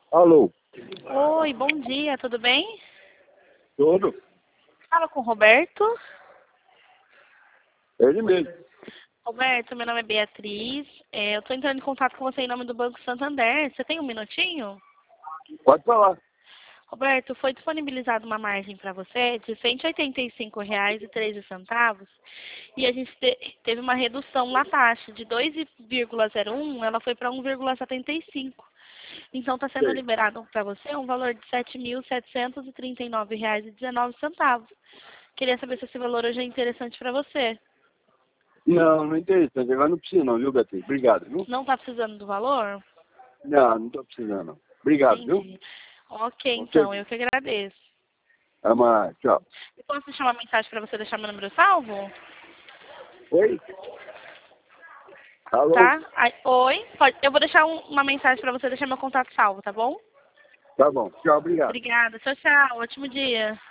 Alô, Oi, bom dia, tudo bem? tudo? Fala com o Roberto. Ele mesmo. Roberto, meu nome é Beatriz. Eu estou entrando em contato com você em nome do Banco Santander. Você tem um minutinho? Pode falar. Roberto, foi disponibilizada uma margem para você de R$ 185,13 e a gente teve uma redução na taxa de 2,01, ela foi para 1,75. Então está sendo Sei. liberado para você um valor de R$ 7.739,19. Queria saber se esse valor hoje é interessante para você. Não, não é interessante. Agora não precisa não, viu, Beatriz? Obrigado, viu? Não está precisando do valor? Não, não estou precisando não. Obrigado, viu? Entendi. Ok, Com então, eu certeza. que agradeço. Até mais. Tchau. Eu posso deixar uma mensagem para você deixar meu número salvo? Oi? Alô? Tá? Oi? Eu vou deixar uma mensagem para você deixar meu contato salvo, tá bom? Tá bom. Tchau, obrigado. Obrigada. Tchau, tchau. Ótimo dia.